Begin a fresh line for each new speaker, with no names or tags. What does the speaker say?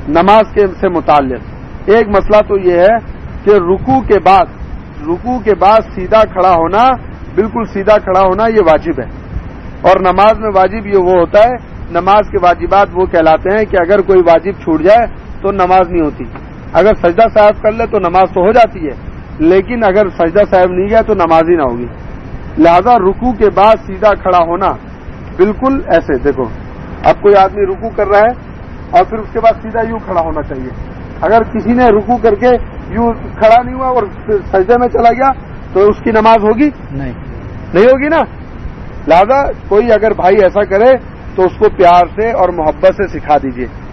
नमाज के से मुताल्लिक। एक मसला तो ये है कि रुकू के बाद सीधा खड़ा होना, बिल्कुल सीधा खड़ा होना ये वाजिब है। और नमाज में वाजिब ये वो होता है, नमाज के वाजिबात वो कहलाते हैं कि अगर कोई वाजिब छूट जाए तो नमाज नहीं होती। अगर सजदा साहब कर ले तो नमाज तो हो जाती है, लेकिन अगर सजदा साहब नहीं गया तो नमाज ही ना होगी। लिहाजा रुकू के बाद सीधा खड़ा होना बिल्कुल ऐसे, देखो अब कोई आदमी रुकू कर रहा है और फिर उसके बाद सीधा यूं खड़ा होना चाहिए। अगर किसी ने रुकू करके यूं खड़ा नहीं हुआ और सजदे में चला गया तो उसकी नमाज होगी? नहीं होगी ना। लिहाजा कोई अगर भाई ऐसा करे तो उसको प्यार से और मोहब्बत से सिखा दीजिए